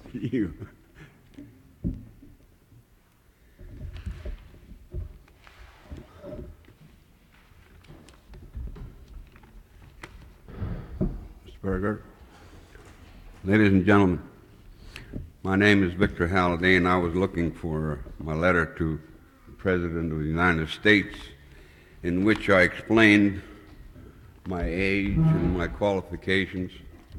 You. Mr. Berger, ladies and gentlemen, my name is Victor Halliday, I was looking for my letter to the President of the United States in which I explained my age and my qualifications,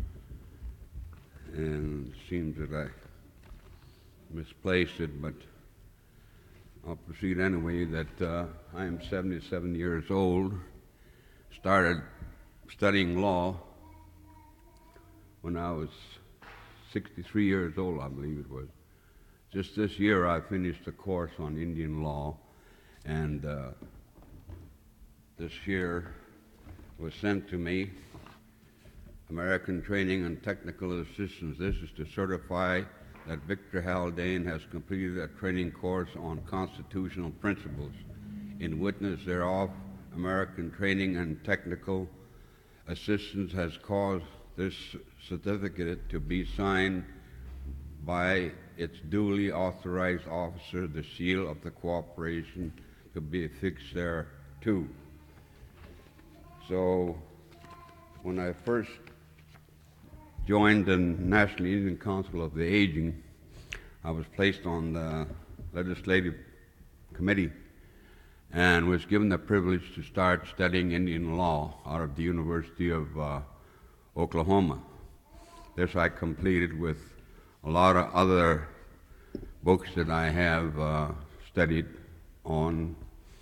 and it seems that I misplaced it, but I'll proceed anyway. That I am 77 years old, started studying law when I was 63 years old, I believe it was. Just this year I finished a course on Indian law, and this year was sent to me, American Training and Technical Assistance. This is to certify that Victor Haldane has completed a training course on constitutional principles. In witness thereof, American Training and Technical Assistance has caused this certificate to be signed by its duly authorized officer, the seal of the cooperation to be affixed there too. So when I first joined the National Indian Council of the Aging, I was placed on the legislative committee and was given the privilege to start studying Indian law out of the University of Oklahoma. This I completed with a lot of other books that I have studied on,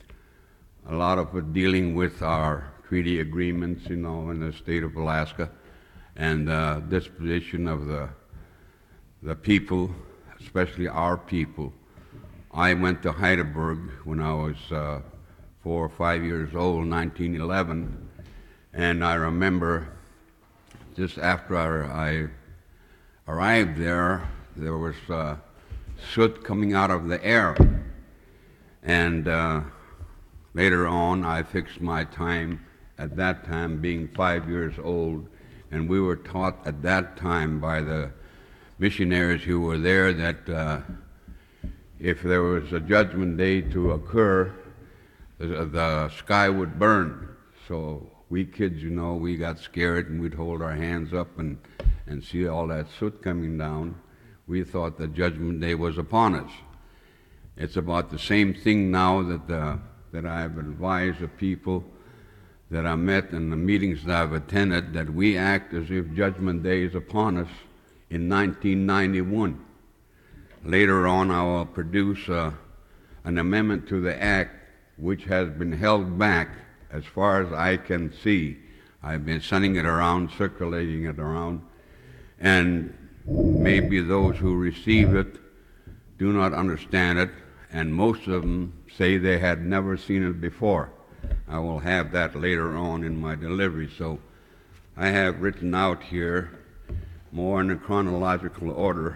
a lot of it dealing with our treaty agreements, in the state of Alaska, and disposition of the people, especially our people. I went to Heidelberg when I was 4 or 5 years old, 1911, and I remember just after I arrived there was soot coming out of the air, and later on I fixed my time, at that time being 5 years old, and we were taught at that time by the missionaries who were there that if there was a judgment day to occur, the sky would burn. So we kids, we got scared and we'd hold our hands up and see all that soot coming down. We thought the judgment day was upon us. It's about the same thing now that I've advised the people that I met and the meetings that I've attended, that we act as if judgment day is upon us in 1991. Later on I will produce an amendment to the act which has been held back as far as I can see. I've been sending it around, circulating it around, and maybe those who receive it do not understand it, and most of them say they had never seen it before. I will have that later on in my delivery. So I have written out here, more in a chronological order,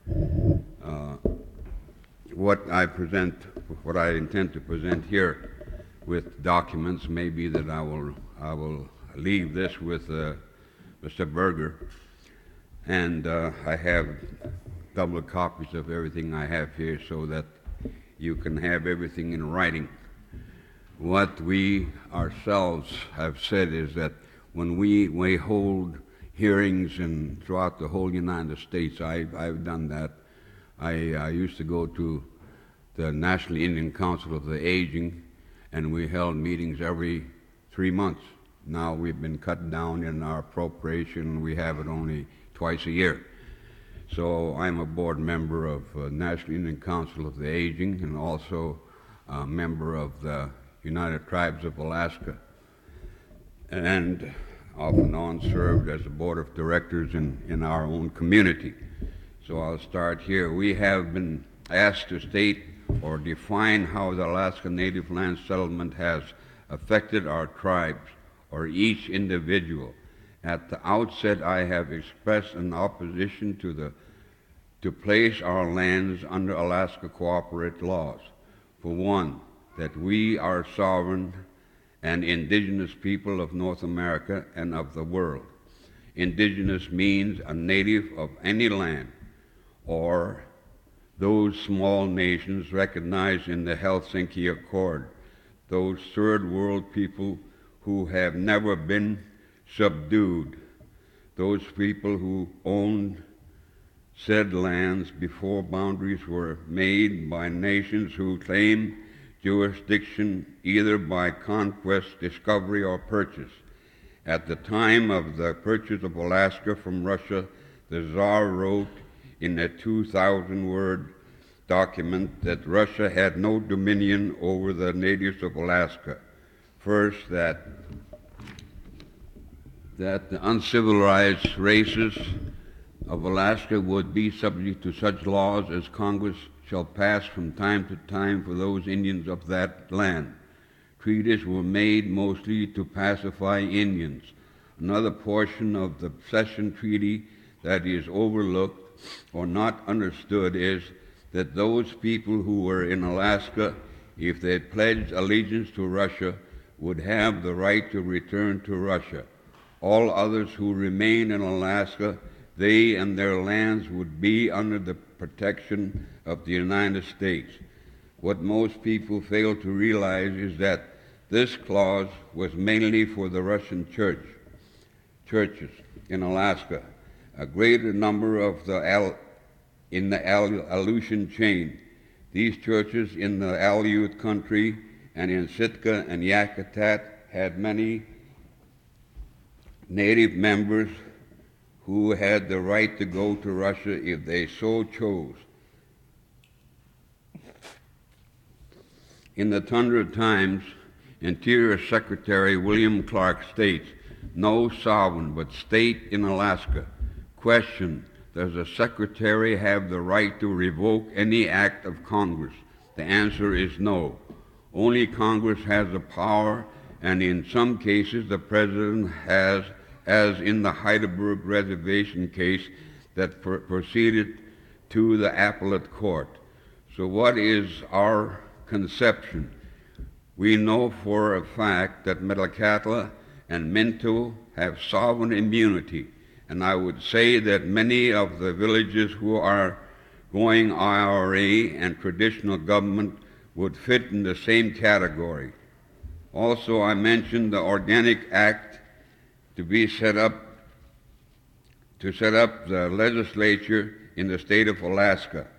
what I intend to present here with documents. Maybe that I will leave this with Mr. Berger, and I have double copies of everything I have here so that you can have everything in writing. What we ourselves have said is that when we hold hearings throughout the whole United States, I've done that. I used to go to the National Indian Council of the Aging, and we held meetings every 3 months. Now we've been cut down in our appropriation. We have it only twice a year. So I'm a board member of National Indian Council of the Aging, and also a member of the United Tribes of Alaska, and off and on served as a board of directors in our own community. So I'll start here. We have been asked to state or define how the Alaska Native Land Settlement has affected our tribes or each individual. At the outset, I have expressed an opposition to place our lands under Alaska Cooperative laws. For one, that we are sovereign and indigenous people of North America and of the world. Indigenous means a native of any land or those small nations recognized in the Helsinki Accord, those third world people who have never been subdued, those people who owned said lands before boundaries were made by nations who claimed jurisdiction either by conquest, discovery, or purchase. At the time of the purchase of Alaska from Russia, the Tsar wrote in a 2,000-word document that Russia had no dominion over the natives of Alaska. First, that the uncivilized races of Alaska would be subject to such laws as Congress shall pass from time to time for those Indians of that land. Treaties were made mostly to pacify Indians. Another portion of the cession treaty that is overlooked or not understood is that those people who were in Alaska, if they pledged allegiance to Russia, would have the right to return to Russia. All others who remained in Alaska, they and their lands would be under the protection of the United States. What most people fail to realize is that this clause was mainly for the Russian churches in Alaska. A greater number of in the Aleutian chain. These churches in the Aleut country and in Sitka and Yakutat had many native members who had the right to go to Russia if they so chose. In the Tundra Times, Interior Secretary William Clark states, "No sovereign but state in Alaska." Question: does the Secretary have the right to revoke any act of Congress? The answer is no. Only Congress has the power, and in some cases the President has, as in the Heidelberg Reservation case that proceeded to the appellate court. So what is our conception? We know for a fact that Metlakatla and Minto have sovereign immunity, and I would say that many of the villages who are going IRA and traditional government would fit in the same category. Also, I mentioned the Organic Act to set up the legislature in the state of Alaska.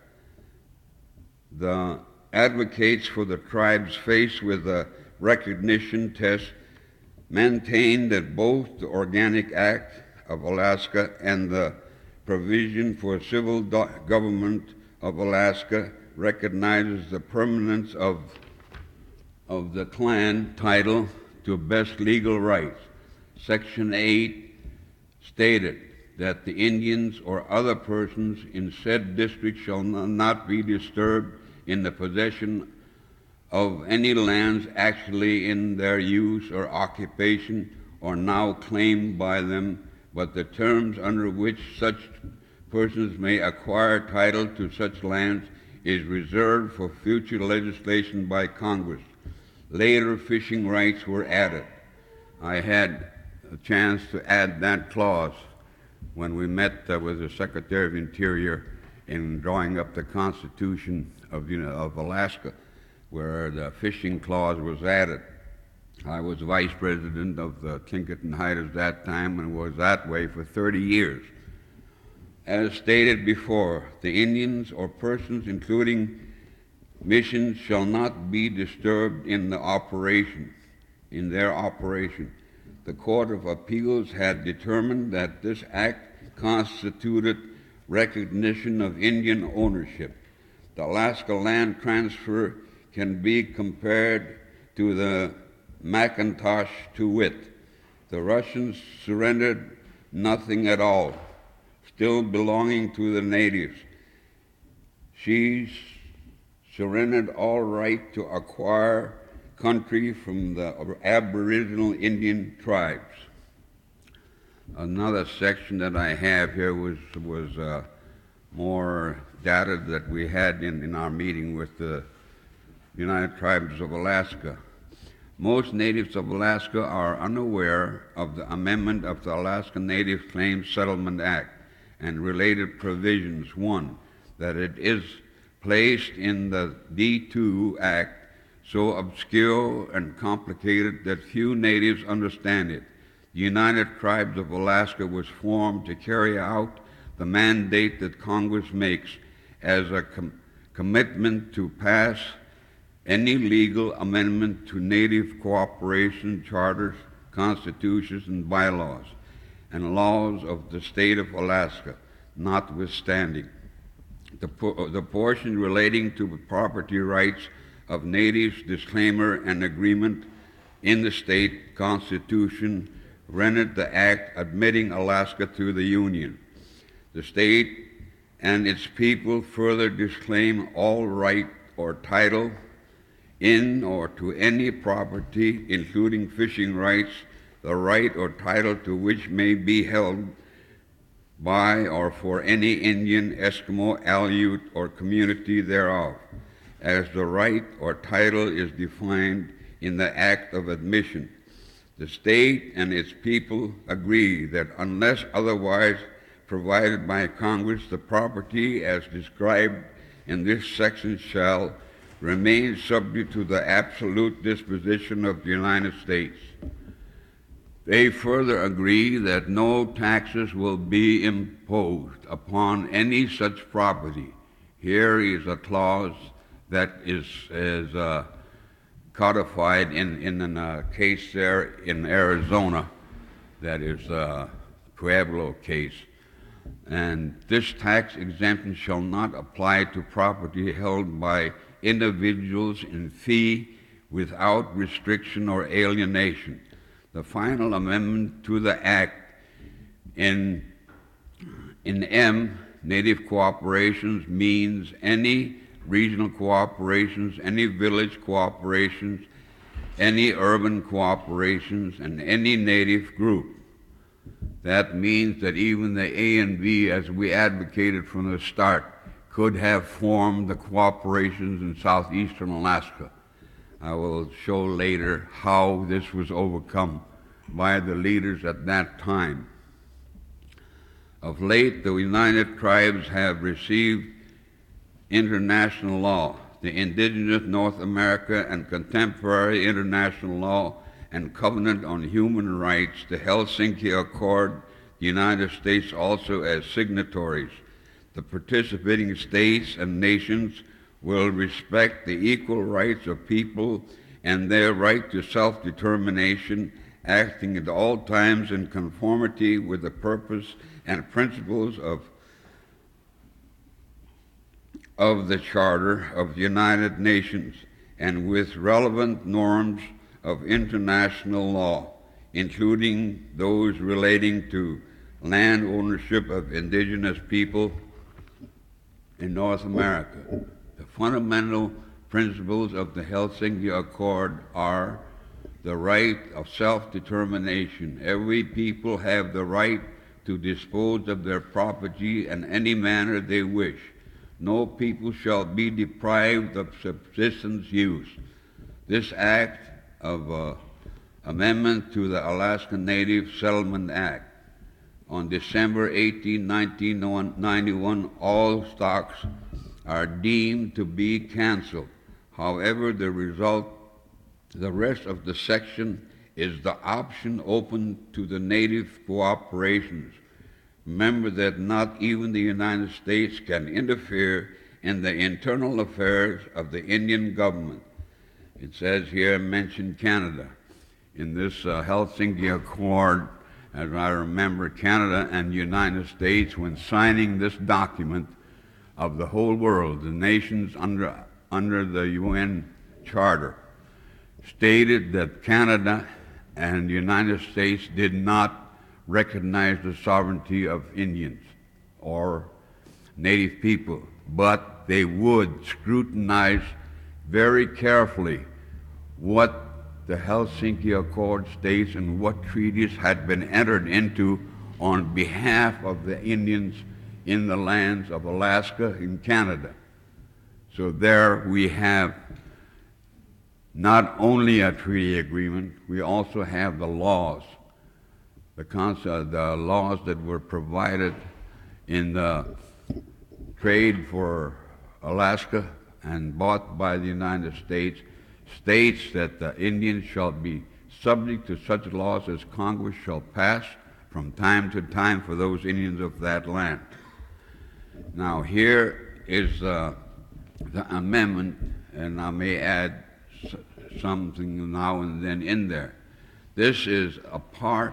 The advocates for the tribes faced with the recognition test maintain that both the Organic Act of Alaska and the provision for civil government of Alaska recognizes the permanence of the clan title to best legal rights. Section 8 stated that the Indians or other persons in said district shall not be disturbed in the possession of any lands actually in their use or occupation or now claimed by them, but the terms under which such persons may acquire title to such lands is reserved for future legislation by Congress. Later, fishing rights were added. I had a chance to add that clause when we met with the Secretary of Interior in drawing up the Constitution of Alaska, where the fishing clause was added. I was vice president of the Tlingit and Haida at that time and was that way for 30 years. As stated before, the Indians or persons including missions shall not be disturbed in their operation. The Court of Appeals had determined that this act constituted recognition of Indian ownership. The Alaska land transfer can be compared to the Macintosh to wit. The Russians surrendered nothing at all, still belonging to the natives. She surrendered all right to acquire country from the Aboriginal Indian tribes. Another section that I have here was more data that we had in our meeting with the United Tribes of Alaska. Most natives of Alaska are unaware of the amendment of the Alaska Native Claims Settlement Act and related provisions. 1. that it is placed in the D2 Act so obscure and complicated that few natives understand it. The United Tribes of Alaska was formed to carry out the mandate that Congress makes as a commitment to pass any legal amendment to Native cooperation charters, constitutions, and bylaws, and laws of the state of Alaska, notwithstanding. The portion relating to property rights of natives, disclaimer and agreement in the state constitution rendered the act admitting Alaska to the Union. The state and its people further disclaim all right or title in or to any property, including fishing rights, the right or title to which may be held by or for any Indian, Eskimo, Aleut, or community thereof, as the right or title is defined in the Act of Admission. The state and its people agree that unless otherwise provided by Congress, the property as described in this section shall remain subject to the absolute disposition of the United States. They further agree that no taxes will be imposed upon any such property. Here is a clause that is codified in a case there in Arizona, that is a Pueblo case. And this tax exemption shall not apply to property held by individuals in fee without restriction or alienation. The final amendment to the Act in M, Native cooperations, means any regional cooperations, any village cooperations, any urban cooperations, and any Native group. That means that even the A and B, as we advocated from the start, could have formed the cooperations in southeastern Alaska. I will show later how this was overcome by the leaders at that time. Of late, the United Tribes have received international law, the Indigenous North America and Contemporary International Law and Covenant on Human Rights, the Helsinki Accord, the United States also as signatories. The participating states and nations will respect the equal rights of people and their right to self-determination, acting at all times in conformity with the purpose and principles of the Charter of the United Nations and with relevant norms of international law, including those relating to land ownership of indigenous people in North America. The fundamental principles of the Helsinki Accord are the right of self-determination. Every people have the right to dispose of their property in any manner they wish. No people shall be deprived of subsistence use. This act of amendment to the Alaska Native Settlement Act on December 18, 1991, all stocks are deemed to be canceled. However, the rest of the section is the option open to the Native cooperations. Remember that not even the United States can interfere in the internal affairs of the Indian government. It says here, mention Canada. In this Helsinki Accord, as I remember, Canada and the United States, when signing this document of the whole world, the nations under the UN Charter, stated that Canada and the United States did not recognize the sovereignty of Indians or Native people, but they would scrutinize very carefully what the Helsinki Accord states and what treaties had been entered into on behalf of the Indians in the lands of Alaska and Canada. So there we have not only a treaty agreement, we also have the laws, the laws that were provided in the trade for Alaska and bought by the United States states that the Indians shall be subject to such laws as Congress shall pass from time to time for those Indians of that land. Now here is the amendment, and I may add something now and then in there. This is a Part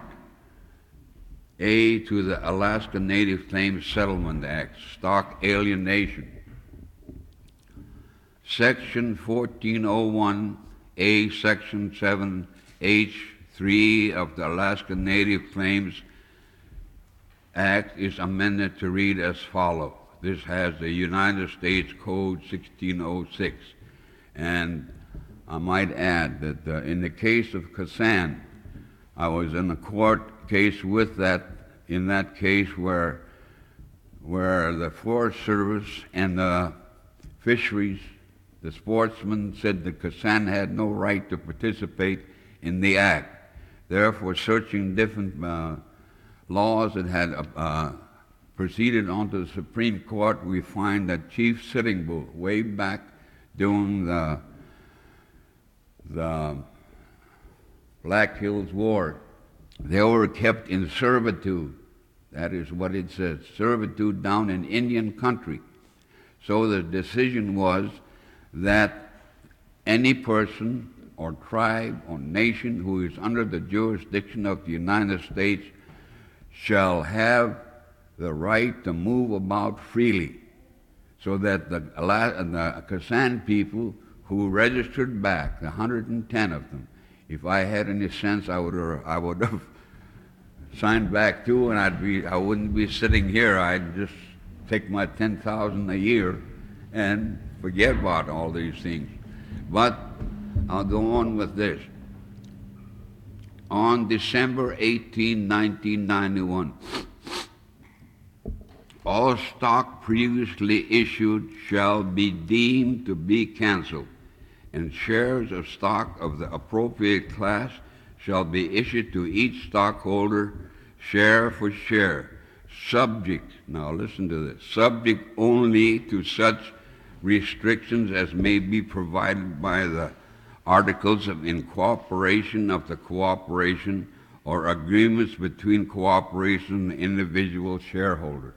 A to the Alaska Native Claims Settlement Act, Stock Alienation. Section 1401A, Section 7H3 of the Alaska Native Claims Act is amended to read as follows. This has the United States Code 1606. And I might add that in the case of Kasan, I was in a court case with that, in that case where the Forest Service and the fisheries, the sportsmen said that Kasan had no right to participate in the act. Therefore, searching different laws that had proceeded onto the Supreme Court, we find that Chief Sitting Bull, way back during the Black Hills War, they were kept in servitude. That is what it says, servitude down in Indian country. So the decision was that any person or tribe or nation who is under the jurisdiction of the United States shall have the right to move about freely, so that the Kasan people who registered back, the 110 of them, if I had any sense, I would have signed back too, and I wouldn't be sitting here. I'd just take my 10,000 a year and forget about all these things. But I'll go on with this. On December 18, 1991, all stock previously issued shall be deemed to be canceled, and shares of stock of the appropriate class shall be issued to each stockholder, share for share, subject, now listen to this, subject only to such restrictions as may be provided by the Articles of Incorporation of the Cooperation or agreements between cooperation and individual shareholders.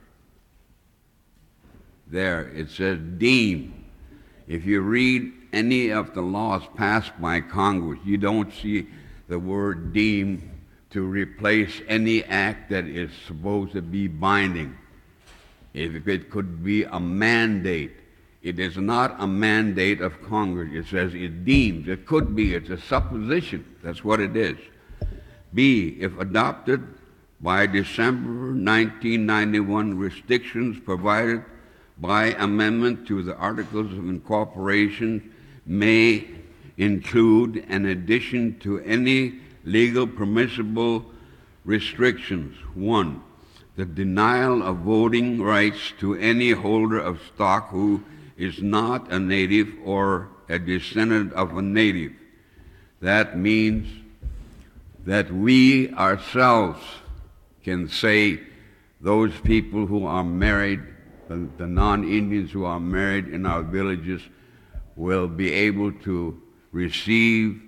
There, it says deemed. If you read any of the laws passed by Congress, you don't see the word deemed to replace any act that is supposed to be binding. If it could be a mandate, it is not a mandate of Congress. It says it deems. It could be. It's a supposition. That's what it is. B, if adopted by December 1991, restrictions provided by amendment to the Articles of Incorporation may include an addition to any legal permissible restrictions. 1, the denial of voting rights to any holder of stock who is not a native or a descendant of a native. That means that we ourselves can say those people who are married, the non-Indians who are married in our villages, will be able to receive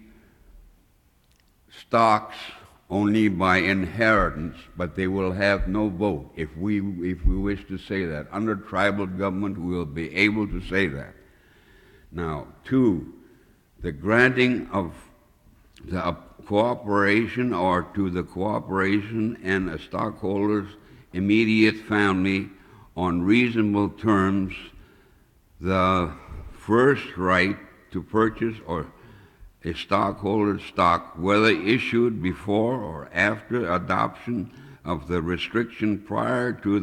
stocks only by inheritance, but they will have no vote, if we wish to say that. Under tribal government, we will be able to say that. Now, 2, the granting of the cooperation or to the cooperation and a stockholder's immediate family on reasonable terms the first right to purchase or a stockholder's stock, whether issued before or after adoption of the restriction prior to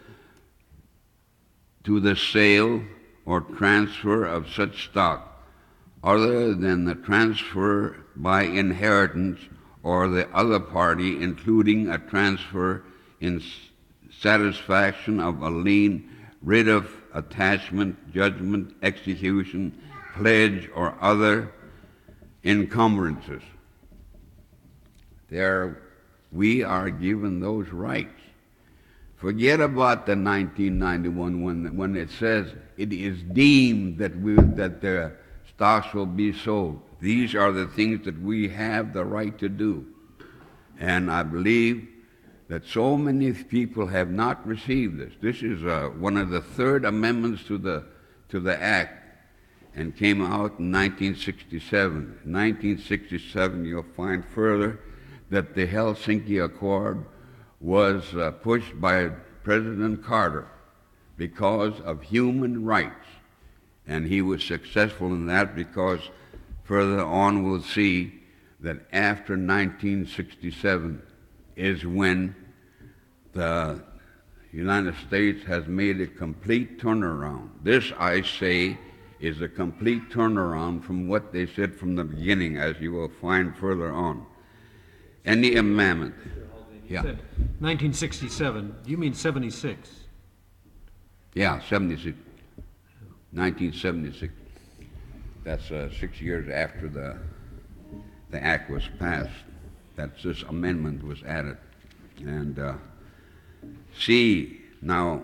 the sale or transfer of such stock, other than the transfer by inheritance or the other party, including a transfer in satisfaction of a lien, writ of attachment, judgment, execution, pledge, or other encumbrances. There, we are given those rights. Forget about the 1991 when it says it is deemed that the stocks will be sold. These are the things that we have the right to do. And I believe that so many people have not received this. This is one of the third amendments to the Act, and came out in 1967. In 1967, you'll find further that the Helsinki Accord was pushed by President Carter because of human rights. And he was successful in that because further on we'll see that after 1967 is when the United States has made a complete turnaround. This, I say, is a complete turnaround from what they said from the beginning, as you will find further on. Any amendment. You said 1967. Do you mean 76? Yeah, 76. 1976. That's 6 years after the act was passed. That's this amendment was added. And see, now,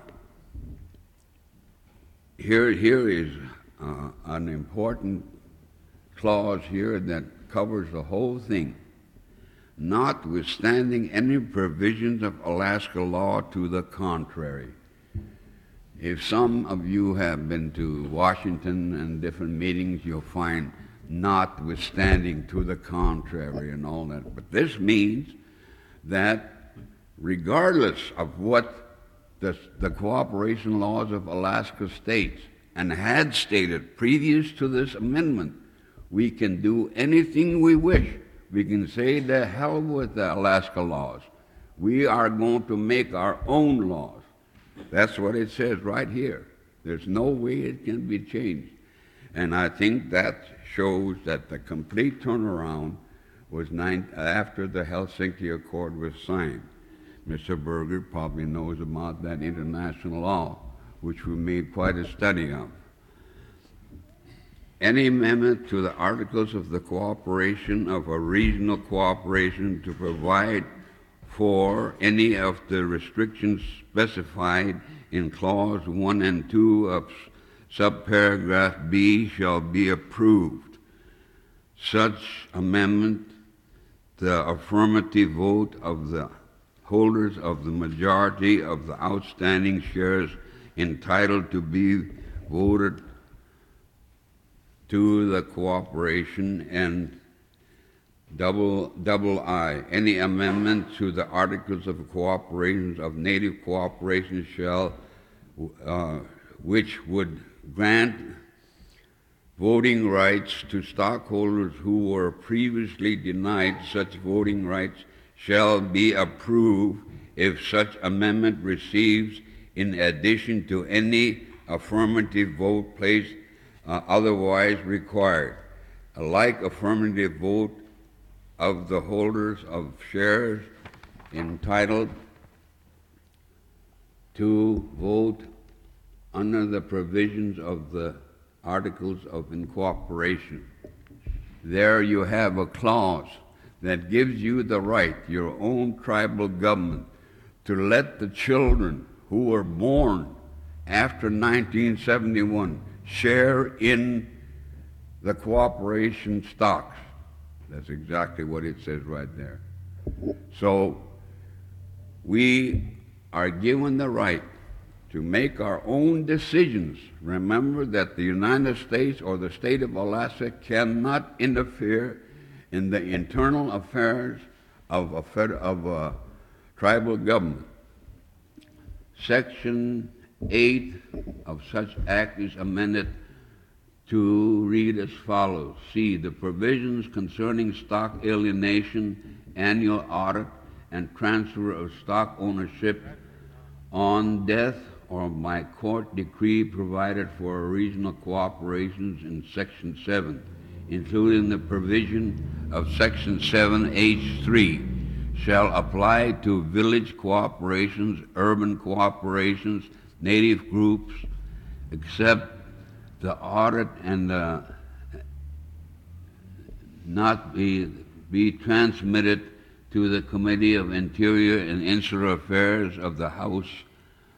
here is an important clause here that covers the whole thing. Notwithstanding any provisions of Alaska law to the contrary. If some of you have been to Washington and different meetings, you'll find notwithstanding to the contrary and all that. But this means that regardless of what the cooperation laws of Alaska states and had stated previous to this amendment, we can do anything we wish. We can say the hell with the Alaska laws. We are going to make our own laws. That's what it says right here. There's no way it can be changed. And I think that shows that the complete turnaround was after the Helsinki Accord was signed. Mr. Berger probably knows about that international law, which we made quite a study of. Any amendment to the Articles of the Cooperation of a Regional Cooperation to provide for any of the restrictions specified in Clause 1 and 2 of subparagraph B shall be approved. Such amendment, the affirmative vote of the holders of the majority of the outstanding shares entitled to be voted to the cooperation, and I, any amendment to the Articles of Cooperation of Native Cooperation shall, which would grant voting rights to stockholders who were previously denied such voting rights shall be approved if such amendment receives in addition to any affirmative vote placed otherwise required. A like affirmative vote of the holders of shares entitled to vote under the provisions of the Articles of Incorporation. There you have a clause that gives you the right, your own tribal government, to let the children who were born after 1971 share in the cooperation stocks. That's exactly what it says right there. So we are given the right to make our own decisions. Remember that the United States or the state of Alaska cannot interfere in the internal affairs of a tribal government. Section 8 of such act is amended to read as follows. C. The provisions concerning stock alienation, annual audit, and transfer of stock ownership on death or by court decree provided for regional cooperations in Section 7, including the provision of Section 7H3, shall apply to village cooperations, urban cooperations, native groups, except the audit and not be transmitted to the Committee of Interior and Insular Affairs of the House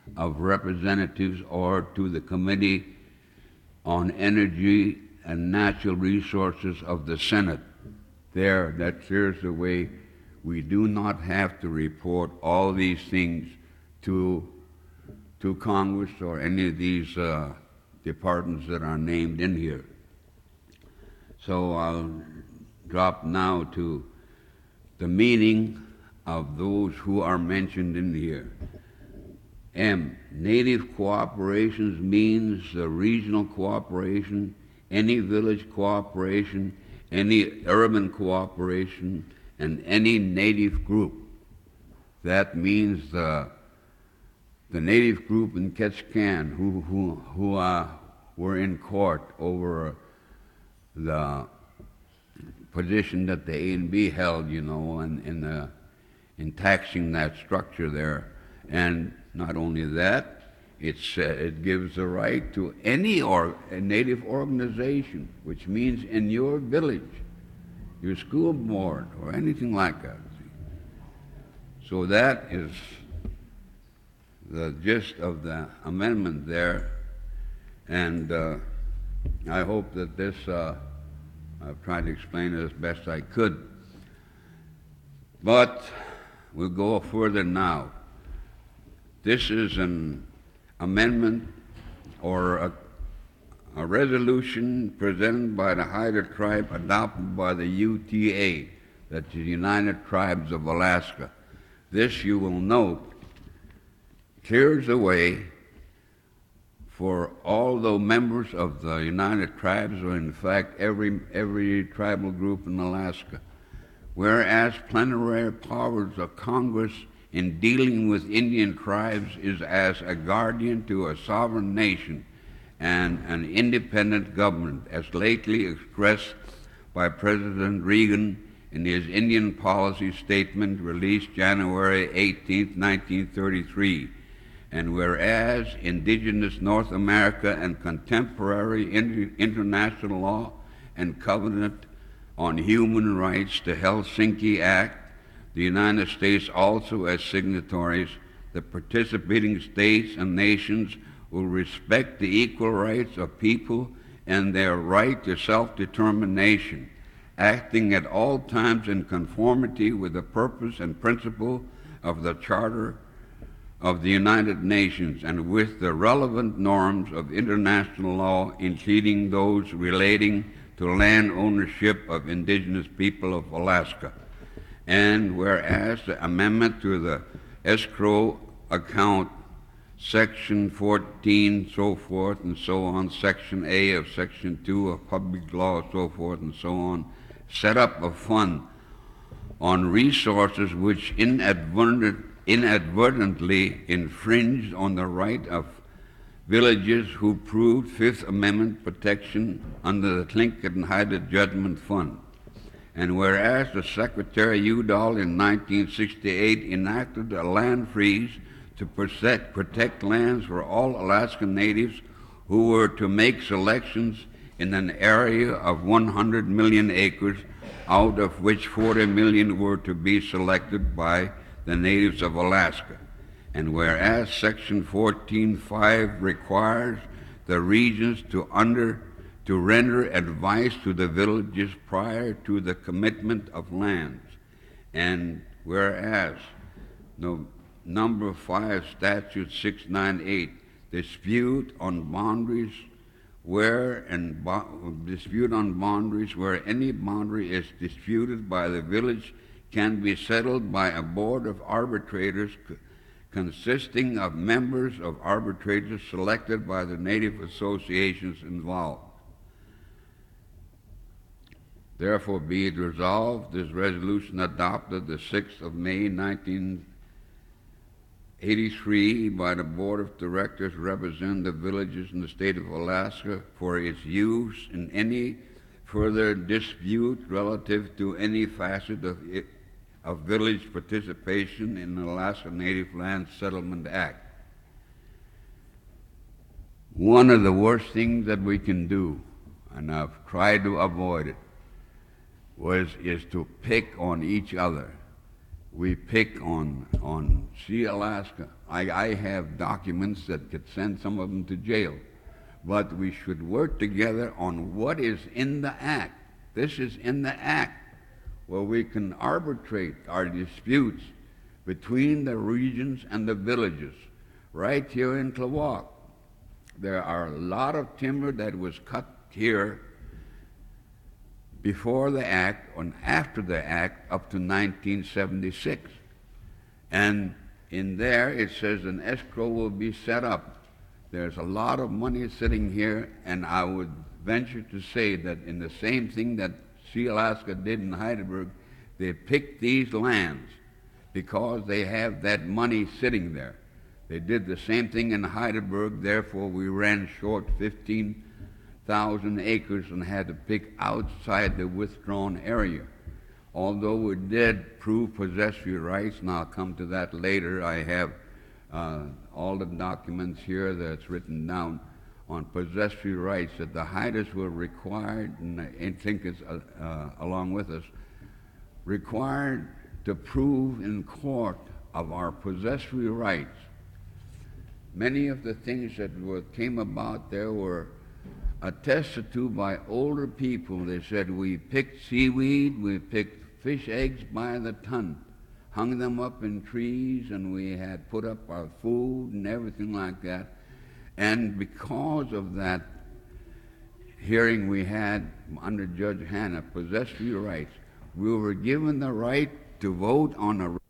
of Representatives or to the Committee on Energy and Natural Resources of the Senate. There, that clears the way. We do not have to report all these things to Congress or any of these departments that are named in here. So I'll drop now to the meaning of those who are mentioned in here. M, native cooperations means the regional cooperation, any village cooperation, any urban cooperation, and any native group. That means the native group in Ketchikan who were in court over the position that the A and B held, you know, in taxing that structure there. And not only that, it gives the right to any a native organization, which means in your village, your school board, or anything like that. So that is the gist of the amendment there, and I hope that this, I've tried to explain it as best I could. But we'll go further now. This is an amendment or a resolution presented by the Haida tribe, adopted by the UTA, that's the United Tribes of Alaska. This, you will note, clears the way for all the members of the United Tribes, or in fact every tribal group in Alaska. Whereas plenary powers of Congress in dealing with Indian tribes is as a guardian to a sovereign nation and an independent government, as lately expressed by President Reagan in his Indian policy statement released January 18, 1933. And whereas indigenous North America and contemporary international law and covenant on human rights, the Helsinki Act, the United States also as signatories, the participating states and nations will respect the equal rights of people and their right to self-determination, acting at all times in conformity with the purpose and principle of the Charter of the United Nations and with the relevant norms of international law, including those relating to land ownership of indigenous people of Alaska. And whereas the amendment to the escrow account, Section 14, so forth and so on, Section A of Section 2 of Public Law, so forth and so on, set up a fund on resources which inadvertently infringed on the right of villages who proved Fifth Amendment protection under the Tlingit Haida Judgment Fund. And whereas the Secretary Udall in 1968 enacted a land freeze to protect lands for all Alaskan natives who were to make selections in an area of 100 million acres, out of which 40 million were to be selected by the natives of Alaska. And whereas Section 14.5 requires the regions to render advice to the villages prior to the commitment of lands. And whereas number 5 statute 698, dispute on boundaries where any boundary is disputed by the village can be settled by a board of arbitrators consisting of members of arbitrators selected by the native associations involved. Therefore be it resolved, this resolution adopted the 6th of May 1983 by the Board of Directors representing the villages in the state of Alaska for its use in any further dispute relative to any facet of village participation in the Alaska Native Land Settlement Act. One of the worst things that we can do, and I've tried to avoid it, is to pick on each other we pick on Sealaska. I have documents that could send some of them to jail. But we should work together on what is in the Act. This is in the Act, where we can arbitrate our disputes between the regions and the villages. Right here in Klawock, there are a lot of timber that was cut here before the Act and after the Act up to 1976. And in there it says an escrow will be set up. There's a lot of money sitting here, and I would venture to say that in the same thing that Sealaska did in Heidelberg, they picked these lands because they have that money sitting there. They did the same thing in Heidelberg, therefore we ran short 15,000 acres and had to pick outside the withdrawn area. Although we did prove possessory rights, and I'll come to that later, I have all the documents here that's written down on possessory rights that the Haidas were required, and I think it's along with us, required to prove in court of our possessory rights. Many of the things that came about there were attested to by older people. They said we picked seaweed, we picked fish eggs by the ton, hung them up in trees, and we had put up our food and everything like that. And because of that hearing we had under Judge Hanna, possessory rights, we were given the right to vote on a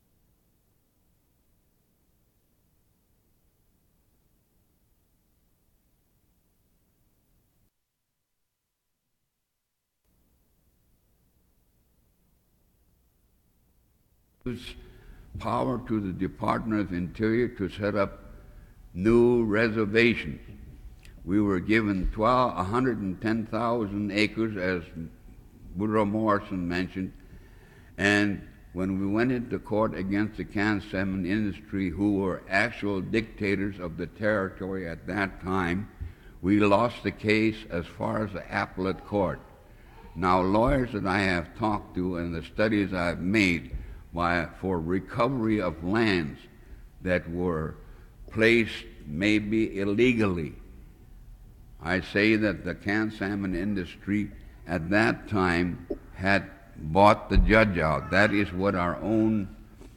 power to the Department of Interior to set up new reservations. We were given 110,000 acres, as Woodrow Morrison mentioned, and when we went into court against the can salmon industry, who were actual dictators of the territory at that time, we lost the case as far as the appellate court. Now, lawyers that I have talked to and the studies I've made for recovery of lands that were placed maybe illegally, I say that the canned salmon industry at that time had bought the judge out. That is what our own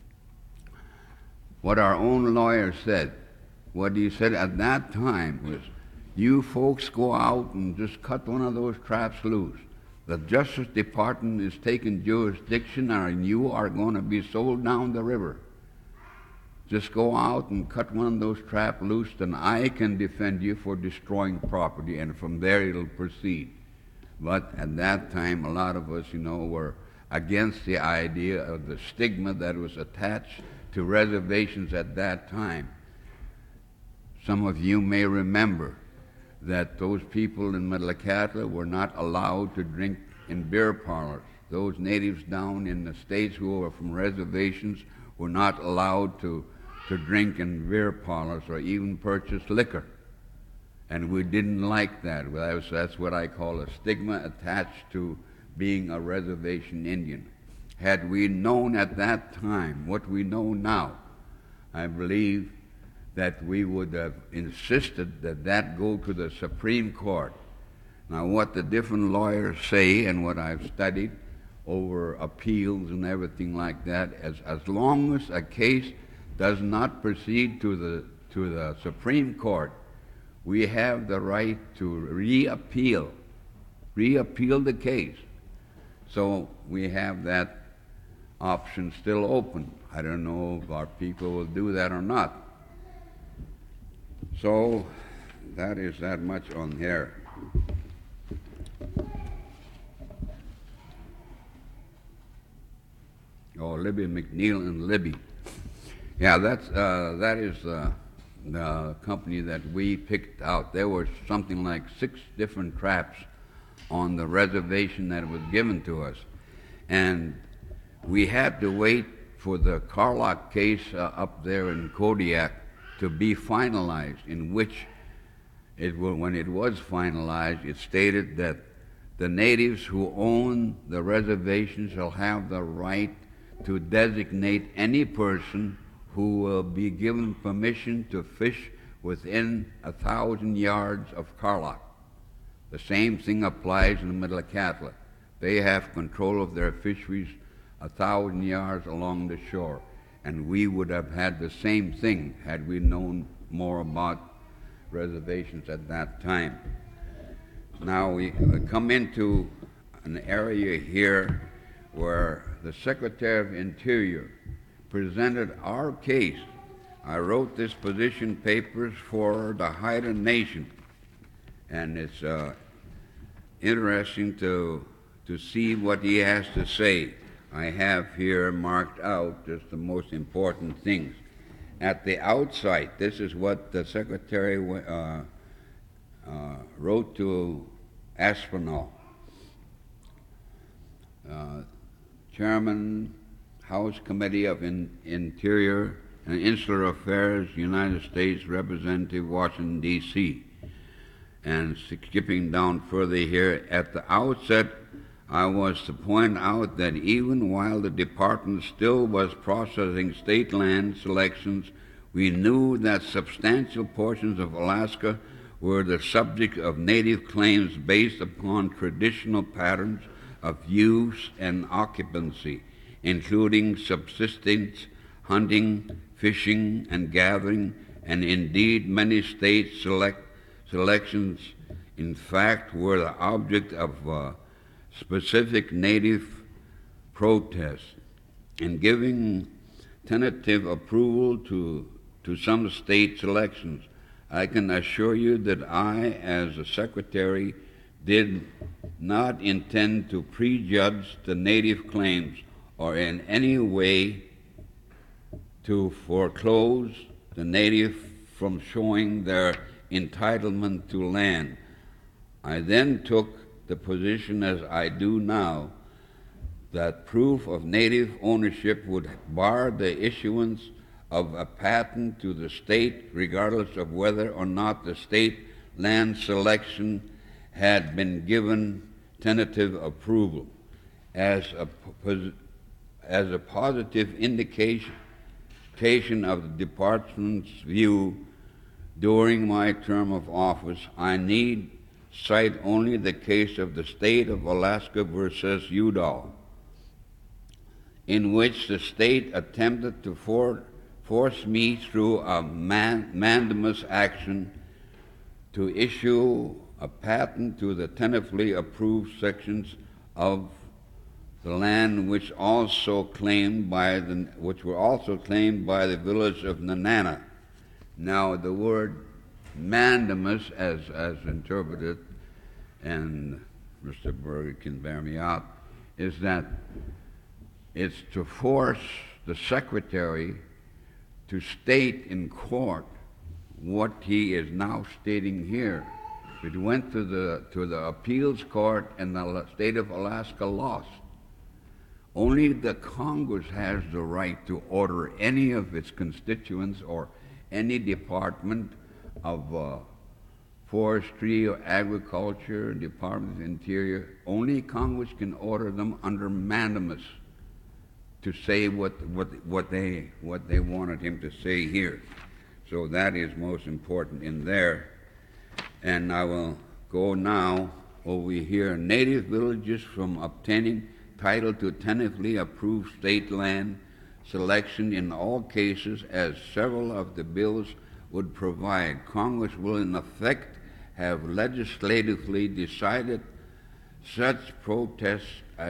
lawyer said. What he said at that time was, you folks go out and just cut one of those traps loose. The Justice Department is taking jurisdiction, and you are going to be sold down the river. Just go out and cut one of those traps loose, and I can defend you for destroying property, and from there it'll proceed. But at that time, a lot of us, were against the idea of the stigma that was attached to reservations at that time. Some of you may remember that those people in Metlakatla were not allowed to drink in beer parlors. Those natives down in the States who were from reservations were not allowed to drink in beer parlors or even purchase liquor. And we didn't like that. That's what I call a stigma attached to being a reservation Indian. Had we known at that time what we know now, I believe that we would have insisted that that go to the Supreme Court. Now, what the different lawyers say and what I've studied over appeals and everything like that, as long as a case does not proceed to the Supreme Court, we have the right to reappeal the case. So we have that option still open. I don't know if our people will do that or not. So that is that much on here. Oh, Libby McNeil and Libby. Yeah, that is the company that we picked out. There were something like 6 different traps on the reservation that was given to us. And we had to wait for the Carlock case up there in Kodiak to be finalized, in which when it was finalized, it stated that the natives who own the reservation shall have the right to designate any person who will be given permission to fish within 1,000 yards of Carlock. The same thing applies in the middle of Catholic. They have control of their fisheries 1,000 yards along the shore. And we would have had the same thing had we known more about reservations at that time. Now we come into an area here where the Secretary of Interior presented our case. I wrote this position papers for the Haida Nation, and it's interesting to see what he has to say. I have here marked out just the most important things. At the outset, this is what the Secretary wrote to Aspinall. Chairman, House Committee of Interior and Insular Affairs, United States, Representative, Washington, D.C. And skipping down further here, at the outset, I was to point out that even while the department still was processing state land selections, we knew that substantial portions of Alaska were the subject of native claims based upon traditional patterns of use and occupancy, including subsistence, hunting, fishing, and gathering, and indeed many state selections, in fact, were the object of specific native protests. In giving tentative approval to some state selections, I can assure you that I, as a secretary, did not intend to prejudge the native claims or in any way to foreclose the native from showing their entitlement to land. I then took the position, as I do now, that proof of native ownership would bar the issuance of a patent to the state, regardless of whether or not the state land selection had been given tentative approval. As a positive indication of the department's view during my term of office, I need cite only the case of the state of Alaska versus Udall, in which the state attempted to force me through a mandamus action to issue a patent to the tentatively approved sections of the land which were also claimed by the village of Nenana. Now, the word mandamus, as interpreted, and Mr. Berger can bear me out, is that it's to force the secretary to state in court what he is now stating here. It went to the appeals court, and the state of Alaska lost. Only the Congress has the right to order any of its constituents or any department of forestry or agriculture, Department of Interior. Only Congress can order them under mandamus to say what they wanted him to say here. So that is most important in there. And I will go now over here. Native villages from obtaining title to tentatively approved state land selection in all cases, as several of the bills would provide. Congress will in effect have legislatively decided such protests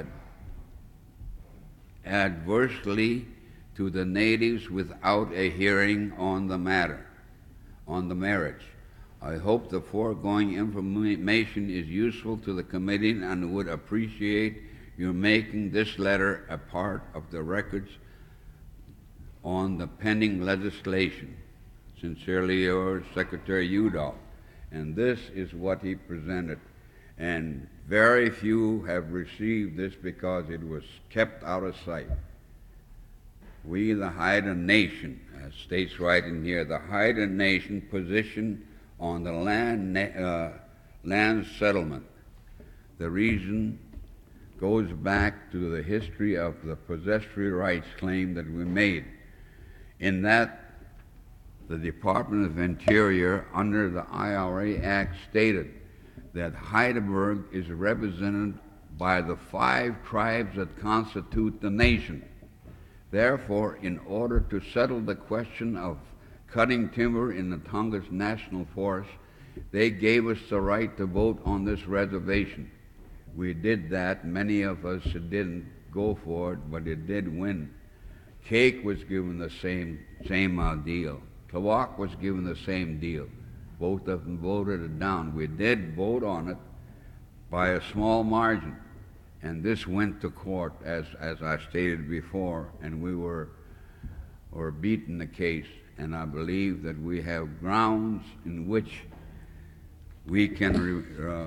adversely to the natives without a hearing on the matter, on the merits. I hope the foregoing information is useful to the committee and would appreciate your making this letter a part of the records on the pending legislation. Sincerely yours, Secretary Udall. And this is what he presented. And very few have received this because it was kept out of sight. We, the Haida Nation, as states right in here, the Haida Nation position on the land settlement. The reason goes back to the history of the possessory rights claim that we made. In that, the Department of Interior, under the IRA Act, stated that Heidelberg is represented by the 5 tribes that constitute the nation. Therefore, in order to settle the question of cutting timber in the Tongass National Forest, they gave us the right to vote on this reservation. We did that. Many of us didn't go for it, but it did win. Cake was given the same deal. Tawak was given the same deal. Both of them voted it down. We did vote on it by a small margin, and this went to court, as I stated before, and we were beaten the case. And I believe that we have grounds in which we can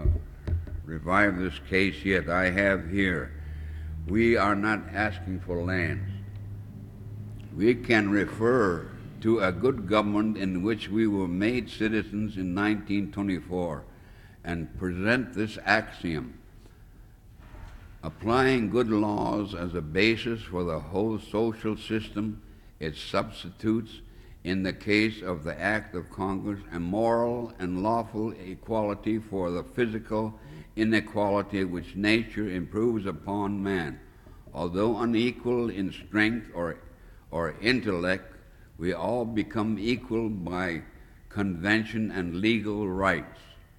revive this case yet. I have here, we are not asking for lands. We can refer to a good government in which we were made citizens in 1924 and present this axiom: applying good laws as a basis for the whole social system, it substitutes, in the case of the Act of Congress, a moral and lawful equality for the physical inequality which nature improves upon man. Although unequal in strength or intellect, we all become equal by convention and legal rights.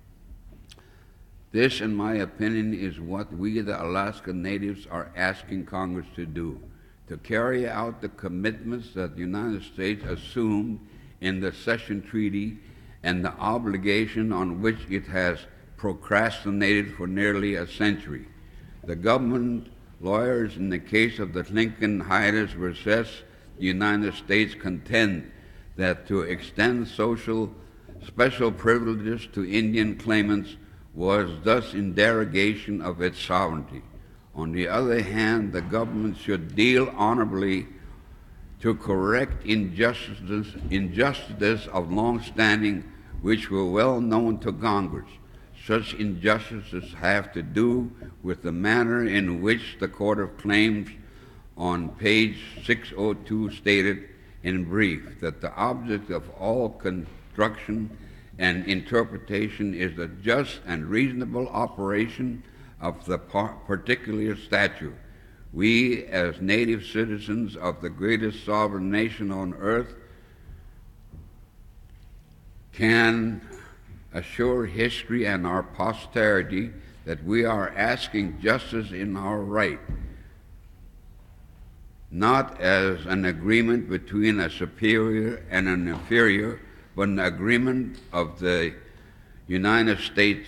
This, in my opinion, is what we, the Alaska Natives, are asking Congress to do, to carry out the commitments that the United States assumed in the Cession Treaty and the obligation on which it has procrastinated for nearly a century. The government lawyers in the case of the Lincoln Haidas versus the United States contend that to extend special privileges to Indian claimants was thus in derogation of its sovereignty. On the other hand, the government should deal honorably to correct injustices of long-standing which were well known to Congress. Such injustices have to do with the manner in which the Court of Claims on page 602 stated in brief that the object of all construction and interpretation is the just and reasonable operation of the particular statute. We, as native citizens of the greatest sovereign nation on earth, can assure history and our posterity that we are asking justice in our right, not as an agreement between a superior and an inferior, but an agreement of the United States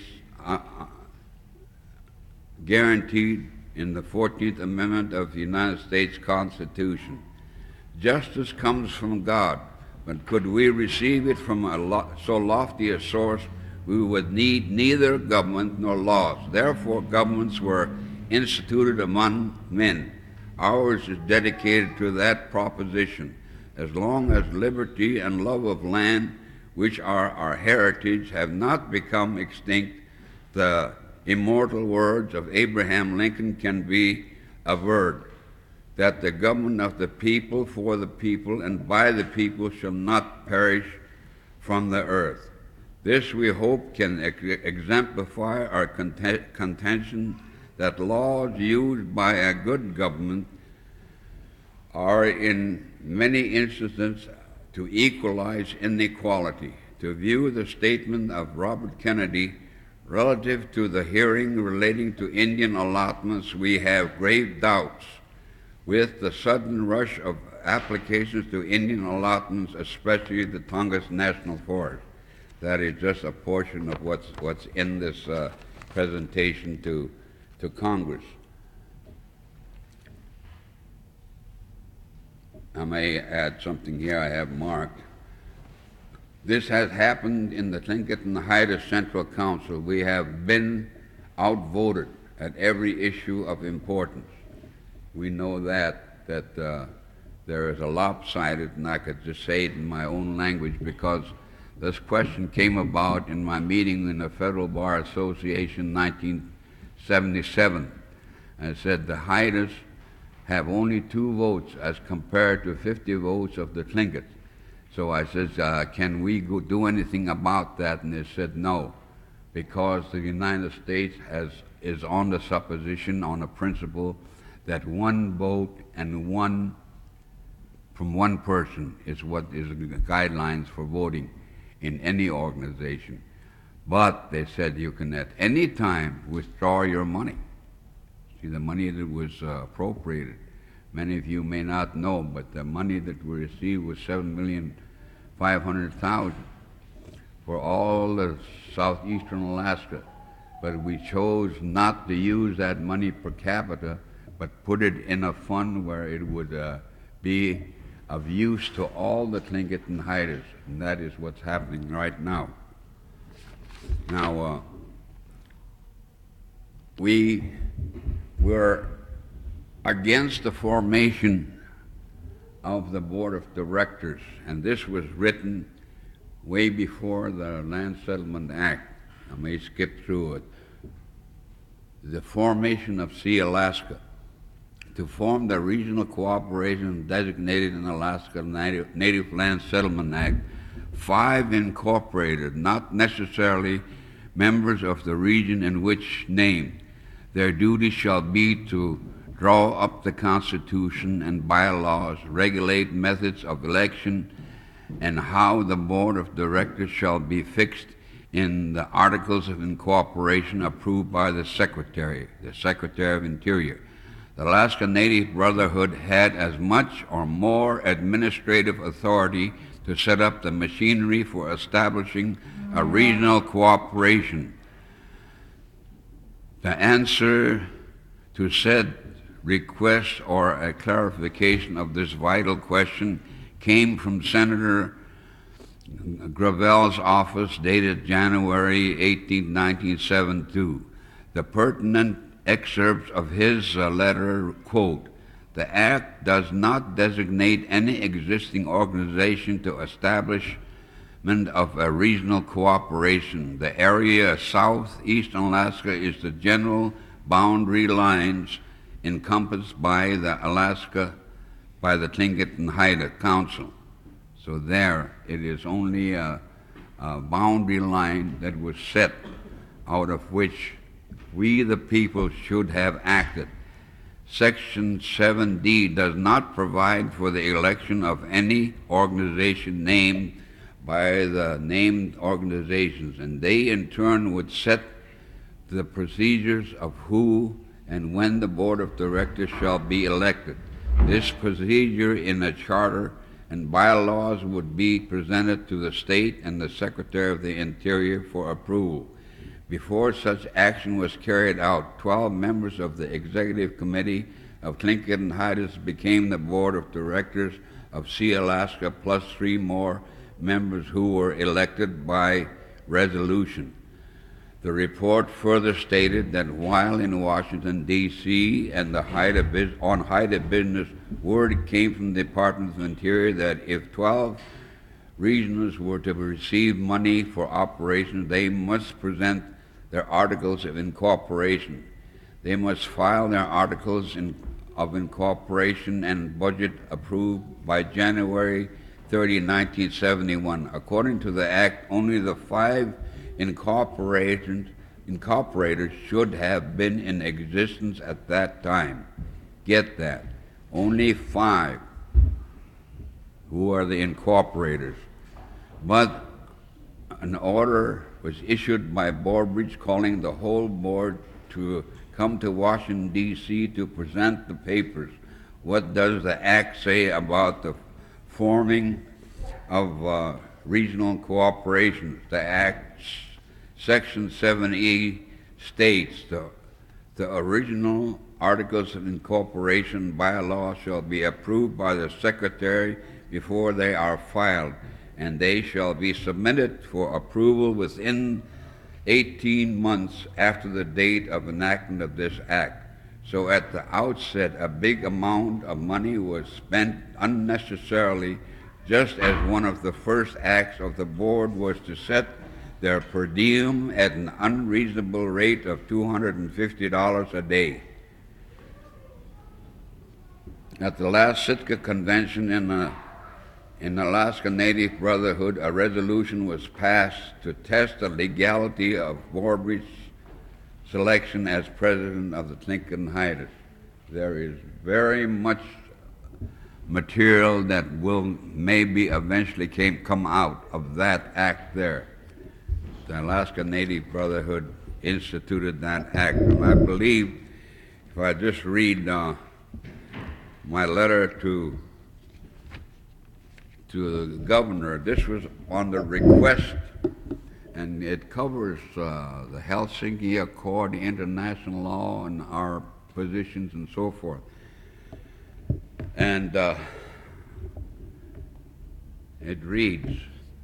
guaranteed in the 14th Amendment of the United States Constitution. Justice comes from God, but could we receive it from so lofty a source, we would need neither government nor laws. Therefore, governments were instituted among men. Ours is dedicated to that proposition. As long as liberty and love of land, which are our heritage, have not become extinct, the immortal words of Abraham Lincoln can be averred, that the government of the people, for the people, and by the people shall not perish from the earth. This, we hope, can exemplify our contention that laws used by a good government are in many instances to equalize inequality. To view the statement of Robert Kennedy relative to the hearing relating to Indian allotments, we have grave doubts. With the sudden rush of applications to Indian allotments, especially the Tongass National Forest. That is just a portion of what's in this presentation to Congress. I may add something here I have marked. This has happened in the Tlingit Haida Central Council. We have been outvoted at every issue of importance. We know that there is a lopsided, and I could just say it in my own language because this question came about in my meeting in the Federal Bar Association in 1977. And it said the Haidas have only 2 votes as compared to 50 votes of the Tlinkits. So I says, can we do anything about that? And they said no, because the United States is on the supposition, on a principle, that 1 vote and from one person is what is the guidelines for voting in any organization. But they said you can at any time withdraw your money. See, the money that was appropriated, many of you may not know, but the money that we received was $7,500,000 for all of southeastern Alaska. But we chose not to use that money per capita, but put it in a fund where it would be of use to all the Tlingit and Haidas, and that is what's happening right now. Now, we were against the formation of the Board of Directors, and this was written way before the Land Settlement Act. I may skip through it. The formation of Sea-Alaska. To form the regional cooperation designated in Alaska Native Land Settlement Act, 5 incorporated, not necessarily members of the region in which named. Their duty shall be to draw up the Constitution and bylaws, regulate methods of election, and how the Board of Directors shall be fixed in the Articles of Incorporation approved by the Secretary of Interior. The Alaska Native Brotherhood had as much or more administrative authority to set up the machinery for establishing a regional cooperation. The answer to said request or a clarification of this vital question came from Senator Gravel's office, dated January 18, 1972. The pertinent excerpts of his letter quote, "The Act does not designate any existing organization to establishment of a regional cooperation. The area southeastern Alaska is the general boundary lines encompassed by the Tlingit and Haida Council." So there, it is only a boundary line that was set out of which we the people should have acted. Section 7D does not provide for the election of any organization named by the named organizations, and they in turn would set the procedures of who and when the Board of Directors shall be elected. This procedure in a charter and bylaws would be presented to the state and the Secretary of the Interior for approval. Before such action was carried out, 12 members of the Executive Committee of Tlingit and Haidas became the Board of Directors of Sea-Alaska, plus 3 more members who were elected by resolution. The report further stated that while in Washington, D.C. and on Haida business, word came from the Department of Interior that if 12 regions were to receive money for operations, they must present their Articles of Incorporation. They must file their Articles of Incorporation and budget approved by January 30, 1971. According to the Act, only the 5 incorporators should have been in existence at that time. Get that. Only 5 who are the incorporators. But an order was issued by Boardbridge calling the whole board to come to Washington, D.C. to present the papers. What does the Act say about the forming of regional cooperations? The Act, Section 7E, states the original Articles of Incorporation by law shall be approved by the Secretary before they are filed, and they shall be submitted for approval within 18 months after the date of enactment of this Act. So at the outset, a big amount of money was spent unnecessarily, just as one of the first acts of the board was to set their per diem at an unreasonable rate of $250 a day. At the last Sitka Convention in Alaska Native Brotherhood, a resolution was passed to test the legality of Borbridge's selection as president of the Tlingit Haidas. There is very much material that will maybe eventually come out of that act there. The Alaska Native Brotherhood instituted that act, and I believe, if I just read my letter to the governor, this was on the request, and it covers the Helsinki Accord, the international law, and our positions and so forth. And it reads,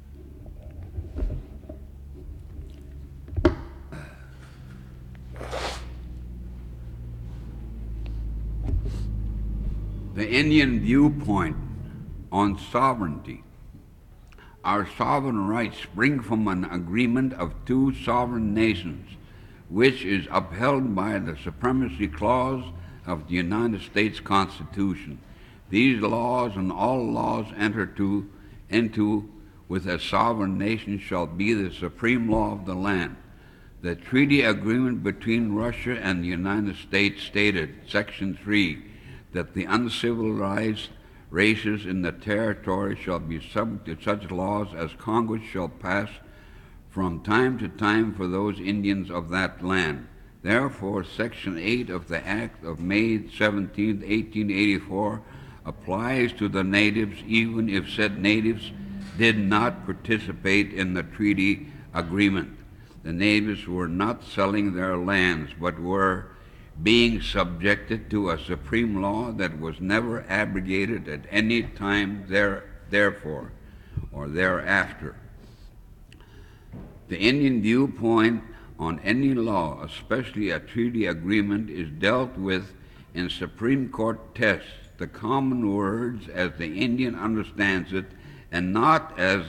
the Indian viewpoint on sovereignty. Our sovereign rights spring from an agreement of two sovereign nations, which is upheld by the Supremacy Clause of the United States Constitution. These laws and all laws entered into with a sovereign nation shall be the supreme law of the land. The treaty agreement between Russia and the United States stated, Section 3, that the uncivilized races in the territory shall be subject to such laws as Congress shall pass from time to time for those Indians of that land. Therefore, Section 8 of the Act of May 17, 1884 applies to the natives even if said natives did not participate in the treaty agreement. The natives were not selling their lands, but were being subjected to a supreme law that was never abrogated at any time therefore or thereafter. The Indian viewpoint on any law, especially a treaty agreement, is dealt with in Supreme Court tests, the common words as the Indian understands it, and not as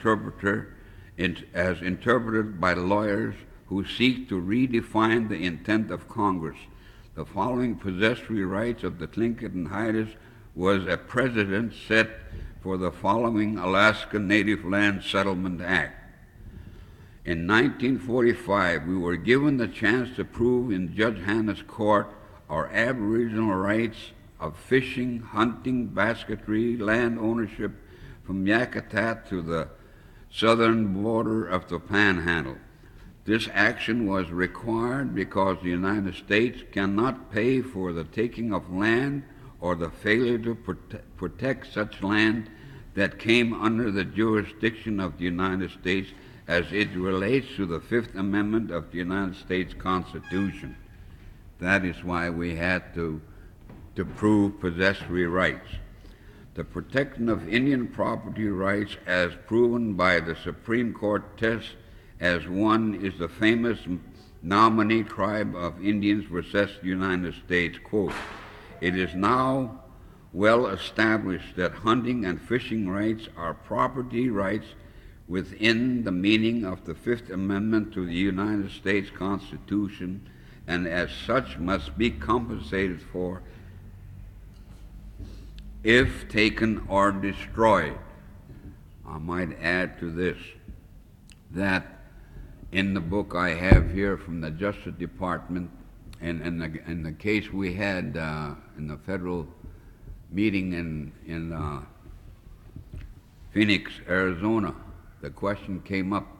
interpreted by lawyers who seek to redefine the intent of Congress. The following possessory rights of the Tlingit and Haidas was a precedent set for the following Alaska Native Land Settlement Act. In 1945, we were given the chance to prove in Judge Hanna's court our Aboriginal rights of fishing, hunting, basketry, land ownership from Yakutat to the southern border of the Panhandle. This action was required because the United States cannot pay for the taking of land or the failure to protect such land that came under the jurisdiction of the United States as it relates to the Fifth Amendment of the United States Constitution. That is why we had to prove possessory rights. The protection of Indian property rights as proven by the Supreme Court test as one is the famous Nominee Tribe of Indians versus the United States. Quote, it is now well established that hunting and fishing rights are property rights within the meaning of the Fifth Amendment to the United States Constitution, and as such must be compensated for if taken or destroyed. I might add to this that in the book I have here from the Justice Department, and in the case we had in the federal meeting in Phoenix, Arizona, the question came up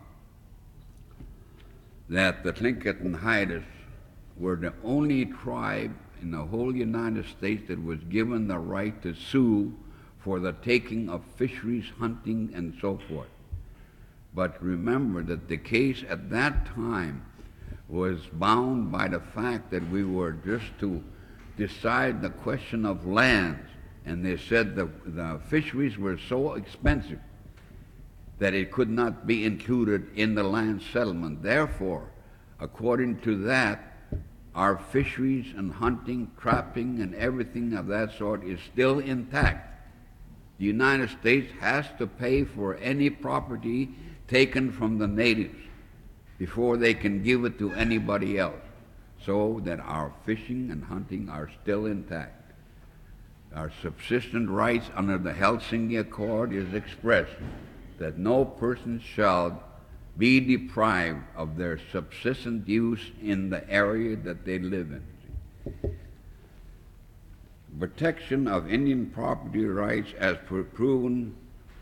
that the Tlingit and Haidas were the only tribe in the whole United States that was given the right to sue for the taking of fisheries, hunting, and so forth. But remember that the case at that time was bound by the fact that we were just to decide the question of lands, and they said the fisheries were so expensive that it could not be included in the land settlement. Therefore, according to that, our fisheries and hunting, trapping, and everything of that sort is still intact. The United States has to pay for any property taken from the natives before they can give it to anybody else, so that our fishing and hunting are still intact. our subsistent rights under the Helsinki Accord is expressed that no person shall be deprived of their subsistent use in the area that they live in. Protection of Indian property rights as proven.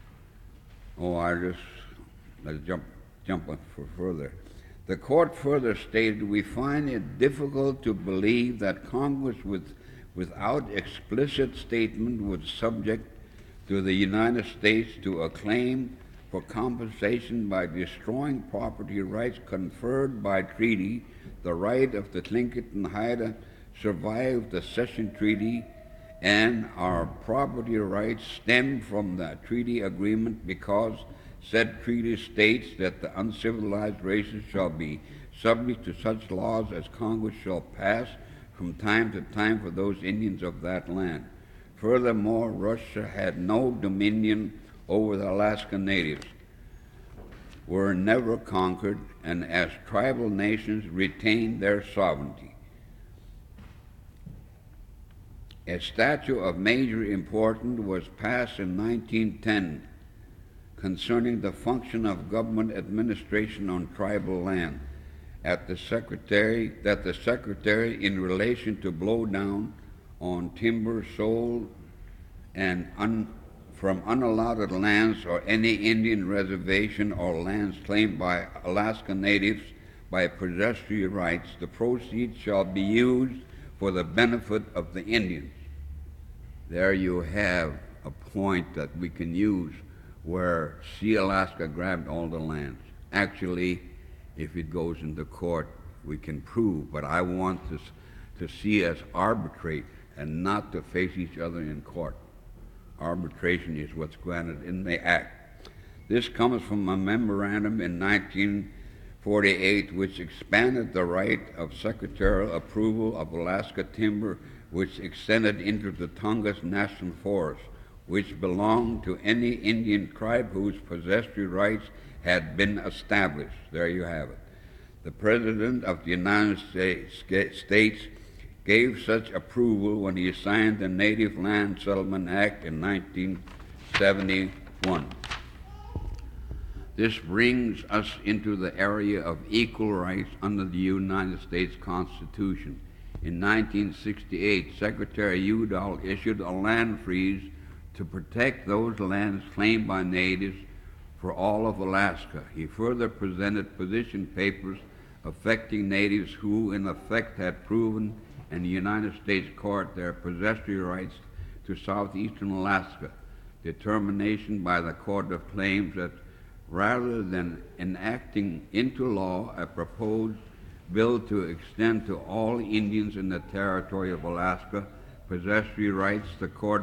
Let's jump on for further. The court further stated, we find it difficult to believe that Congress without explicit statement would subject to the United States to a claim for compensation by destroying property rights conferred by treaty. The right of the Tlingit and Haida survived the Cession Treaty, and our property rights stem from the treaty agreement because said treaty states that the uncivilized races shall be subject to such laws as Congress shall pass from time to time for those Indians of that land. Furthermore, Russia had no dominion over the Alaska Natives, were never conquered, and as tribal nations retained their sovereignty. A statute of major importance was passed in 1910 concerning the function of government administration on tribal land, that the secretary, in relation to blow down on timber sold and from unallotted lands or any Indian reservation or lands claimed by Alaska Natives by possessory rights, the proceeds shall be used for the benefit of the Indians. There you have a point that we can use where Alaska grabbed all the lands. Actually, if it goes into court, we can prove, but I want to see us arbitrate and not to face each other in court. Arbitration is what's granted in the Act. This comes from a memorandum in 1948 which expanded the right of secretarial approval of Alaska timber, which extended into the Tongass National Forest, which belonged to any Indian tribe whose possessory rights had been established. There you have it. The President of the United States gave such approval when he signed the Native Land Settlement Act in 1971. This brings us into the area of equal rights under the United States Constitution. In 1968, Secretary Udall issued a land freeze to protect those lands claimed by natives for all of Alaska. He further presented position papers affecting natives who, in effect, had proven in the United States court their possessory rights to southeastern Alaska. Determination by the Court of Claims that rather than enacting into law a proposed bill to extend to all Indians in the territory of Alaska possessory rights, the court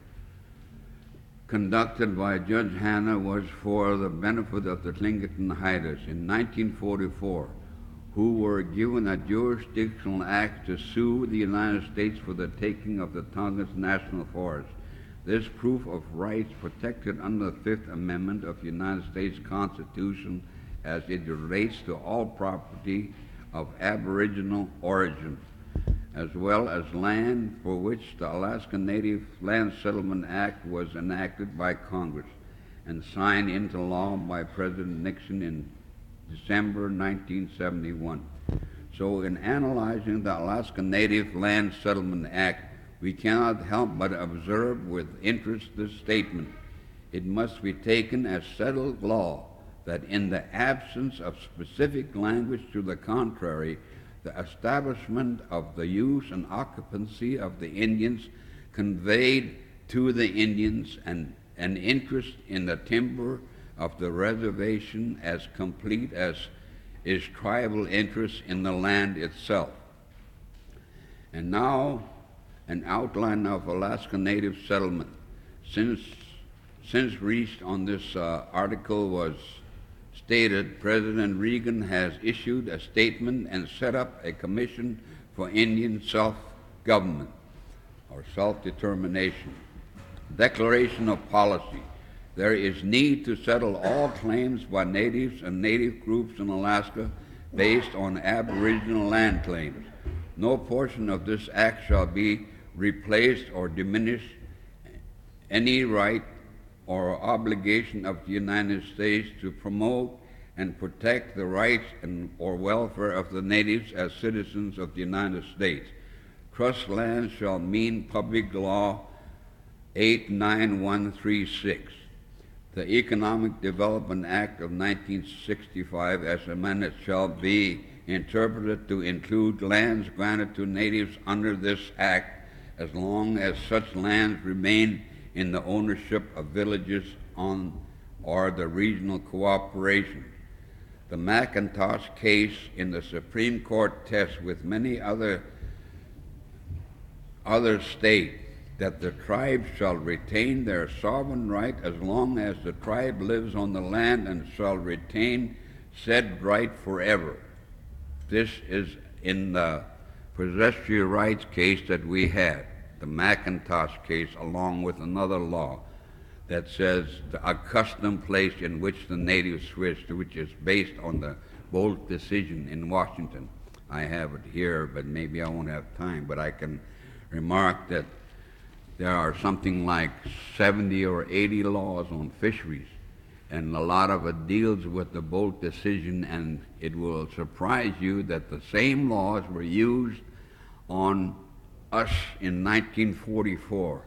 conducted by Judge Hanna was for the benefit of the Tlingit and Haidas in 1944, who were given a jurisdictional act to sue the United States for the taking of the Tongass National Forest. This proof of rights protected under the Fifth Amendment of the United States Constitution as it relates to all property of Aboriginal origin, as well as land for which the Alaska Native Land Settlement Act was enacted by Congress and signed into law by President Nixon in December 1971. So in analyzing the Alaska Native Land Settlement Act, we cannot help but observe with interest this statement. It must be taken as settled law that in the absence of specific language to the contrary, the establishment of the use and occupancy of the Indians conveyed to the Indians an interest in the timber of the reservation as complete as is tribal interest in the land itself. And now, an outline of Alaska Native settlement. Since reached on this article was stated, President Reagan has issued a statement and set up a commission for Indian self-government or self-determination. Declaration of policy. There is need to settle all claims by natives and native groups in Alaska based on Aboriginal land claims. No portion of this act shall be replace or diminish any right or obligation of the United States to promote and protect the rights or welfare of the natives as citizens of the United States. Trust land shall mean Public Law 89136. The Economic Development Act of 1965, as amended, shall be interpreted to include lands granted to natives under this act as long as such lands remain in the ownership of villages on or the regional cooperation. The McIntosh case in the Supreme Court tests with many other state that the tribe shall retain their sovereign right as long as the tribe lives on the land and shall retain said right forever. This is in the possessory rights case that we had, the McIntosh case, along with another law that says a custom place in which the natives switched, which is based on the Bolt decision in Washington. I have it here, but maybe I won't have time, but I can remark that there are something like 70 or 80 laws on fisheries, and a lot of it deals with the Bolt decision, and it will surprise you that the same laws were used on us in 1944.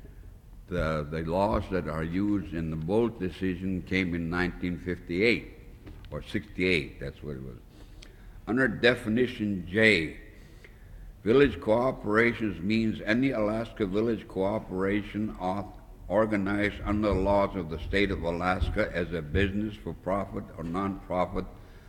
The laws that are used in the Bolt decision came in 1958 or 68, that's what it was. Under definition J, village cooperations means any Alaska village cooperation organized under the laws of the state of Alaska as a business for profit or non-profit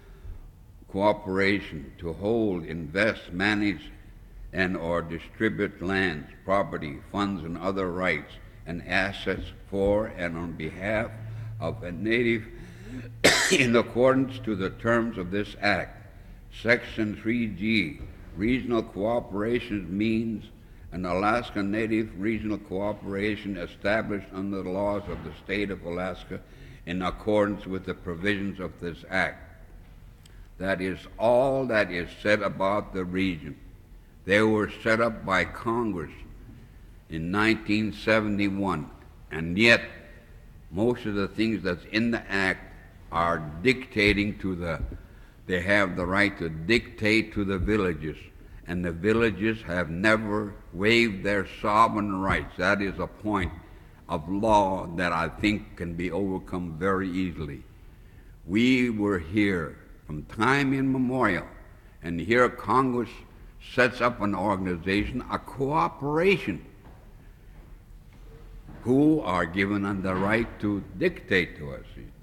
cooperation to hold, invest, manage, and or distribute lands, property, funds, and other rights and assets for and on behalf of a native in accordance to the terms of this act. Section 3G, regional cooperation means an Alaska Native regional cooperation established under the laws of the state of Alaska in accordance with the provisions of this act. That is all that is said about the region. They were set up by Congress in 1971, and yet most of the things that's in the act are dictating to they have the right to dictate to the villages, and the villages have never waived their sovereign rights. That is a point of law that I think can be overcome very easily. We were here from time immemorial, and here Congress sets up an organization, a cooperation, who are given the right to dictate to us.